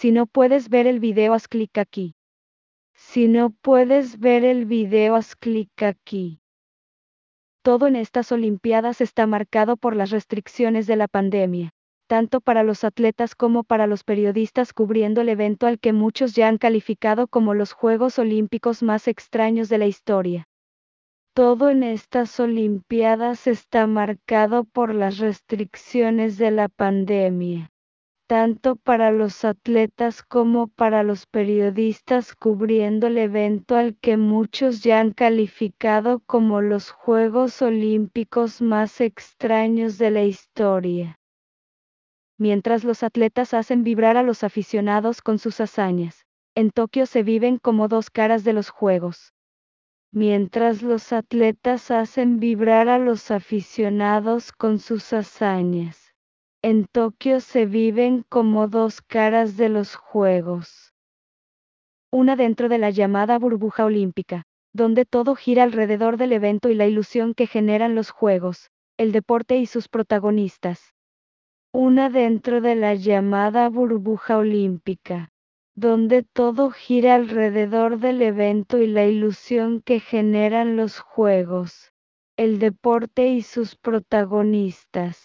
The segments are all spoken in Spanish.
Si no puedes ver el video, haz clic aquí. Si no puedes ver el video, haz clic aquí. Todo en estas Olimpiadas está marcado por las restricciones de la pandemia, tanto para los atletas como para los periodistas cubriendo el evento al que muchos ya han calificado como los Juegos Olímpicos más extraños de la historia. Todo en estas Olimpiadas está marcado por las restricciones de la pandemia, tanto para los atletas como para los periodistas cubriendo el evento al que muchos ya han calificado como los Juegos Olímpicos más extraños de la historia. Mientras los atletas hacen vibrar a los aficionados con sus hazañas, en Tokio se viven como dos caras de los Juegos. Mientras los atletas hacen vibrar a los aficionados con sus hazañas, en Tokio se viven como dos caras de los Juegos. Una dentro de la llamada burbuja olímpica, donde todo gira alrededor del evento y la ilusión que generan los Juegos, el deporte y sus protagonistas. Una dentro de la llamada burbuja olímpica, donde todo gira alrededor del evento y la ilusión que generan los Juegos, el deporte y sus protagonistas.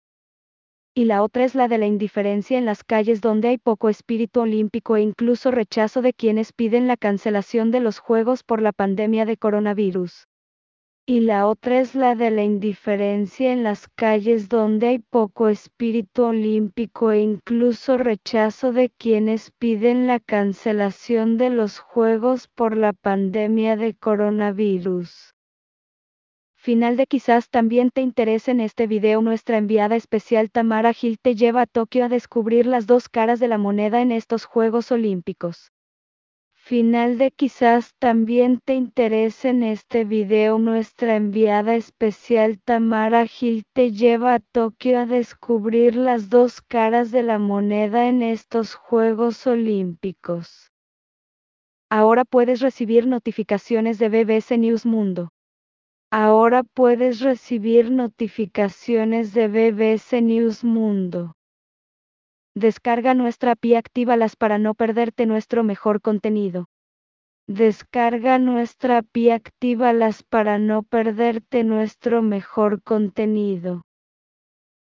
Y la otra es la de la indiferencia en las calles, donde hay poco espíritu olímpico e incluso rechazo de quienes piden la cancelación de los Juegos por la pandemia de coronavirus. Y la otra es la de la indiferencia en las calles, donde hay poco espíritu olímpico e incluso rechazo de quienes piden la cancelación de los Juegos por la pandemia de coronavirus. Final de quizás también te interese en este video. Nuestra enviada especial Tamara Gil te lleva a Tokio a descubrir las dos caras de la moneda en estos Juegos Olímpicos. Final de quizás también te interese en este video. Nuestra enviada especial Tamara Gil te lleva a Tokio a descubrir las dos caras de la moneda en estos Juegos Olímpicos. Ahora puedes recibir notificaciones de BBC News Mundo. Ahora puedes recibir notificaciones de BBC News Mundo. Descarga nuestra app y actívalas para no perderte nuestro mejor contenido. Descarga nuestra app y actívalas para no perderte nuestro mejor contenido.